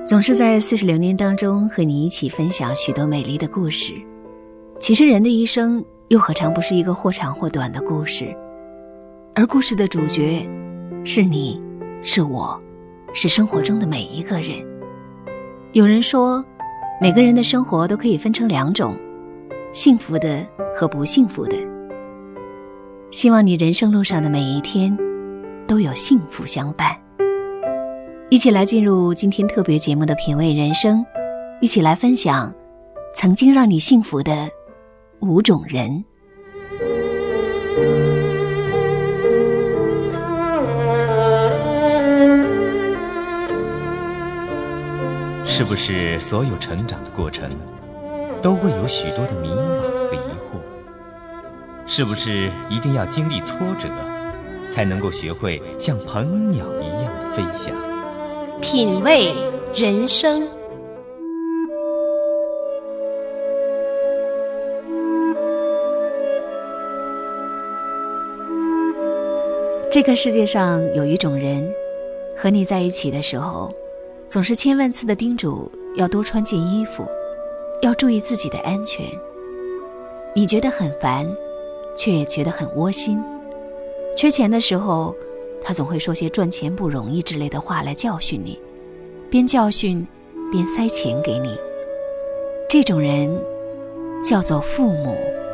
总是在40流年当中和你一起分享许多美丽的故事。其实人的一生又何尝不是一个或长或短的故事，而故事的主角是你，是我，是生活中的每一个人。有人说，每个人的生活都可以分成2种，幸福的和不幸福的。希望你人生路上的每一天都有幸福相伴。一起来进入今天特别节目的品味人生，一起来分享曾经让你幸福的5种人。 是不是所有成长的过程都会有许多的迷茫和疑惑？是不是一定要经历挫折才能够学会像鹏鸟一样的飞翔？ 品味人生。 这个世界上有一种人，和你在一起的时候，总是千万次的叮嘱要多穿件衣服，要注意自己的安全。你觉得很烦，却也觉得很窝心。缺钱的时候，他总会说些赚钱不容易之类的话来教训你，边教训边塞钱给你。这种人叫做父母。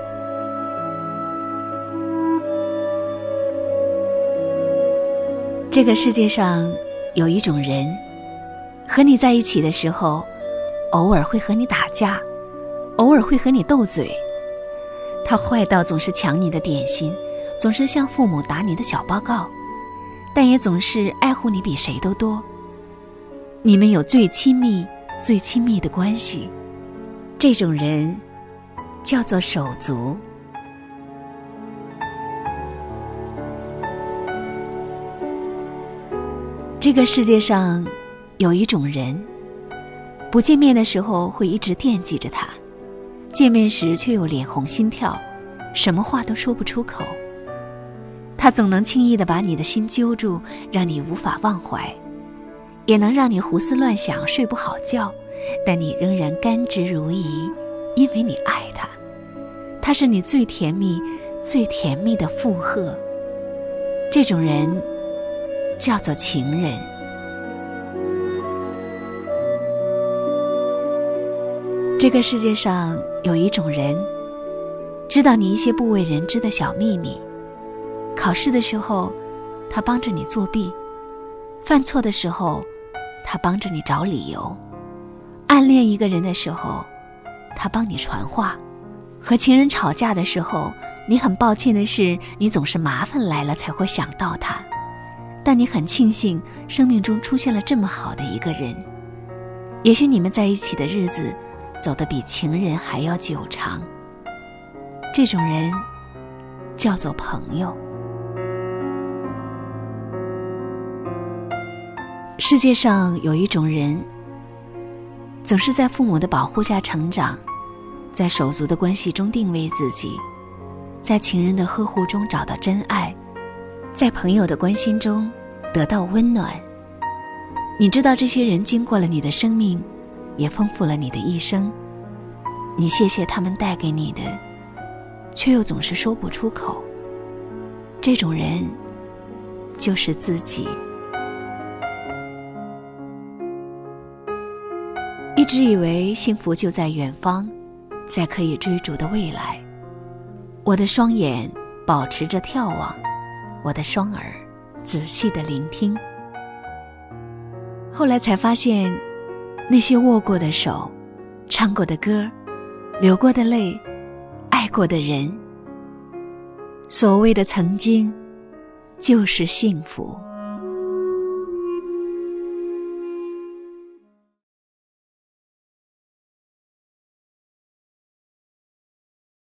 这个世界上有一种人，和你在一起的时候，偶尔会和你打架，偶尔会和你斗嘴。他坏到总是抢你的点心，总是向父母打你的小报告，但也总是爱护你比谁都多。你们有最亲密最亲密的关系，这种人叫做手足。这个世界上有一种人，不见面的时候会一直惦记着他，见面时却又脸红心跳，什么话都说不出口。他总能轻易地把你的心揪住，让你无法忘怀，也能让你胡思乱想，睡不好觉，但你仍然甘之如饴，因为你爱他。他是你最甜蜜最甜蜜的附和。这种人叫做情人。这个世界上有一种人，知道你一些不为人知的小秘密。考试的时候，他帮着你作弊；犯错的时候，他帮着你找理由；暗恋一个人的时候，他帮你传话；和情人吵架的时候，你很抱歉的是，你总是麻烦来了才会想到他。但你很庆幸生命中出现了这么好的一个人，也许你们在一起的日子走得比情人还要久长。这种人叫做朋友。世界上有一种人，总是在父母的保护下成长，在手足的关系中定位自己，在情人的呵护中找到真爱，在朋友的关心中得到温暖。你知道这些人经过了你的生命，也丰富了你的一生。你谢谢他们带给你的，却又总是说不出口。这种人就是自己。一直以为幸福就在远方，在可以追逐的未来。我的双眼保持着眺望，我的双耳仔细地聆听。后来才发现，那些握过的手，唱过的歌，流过的泪，爱过的人，所谓的曾经就是幸福。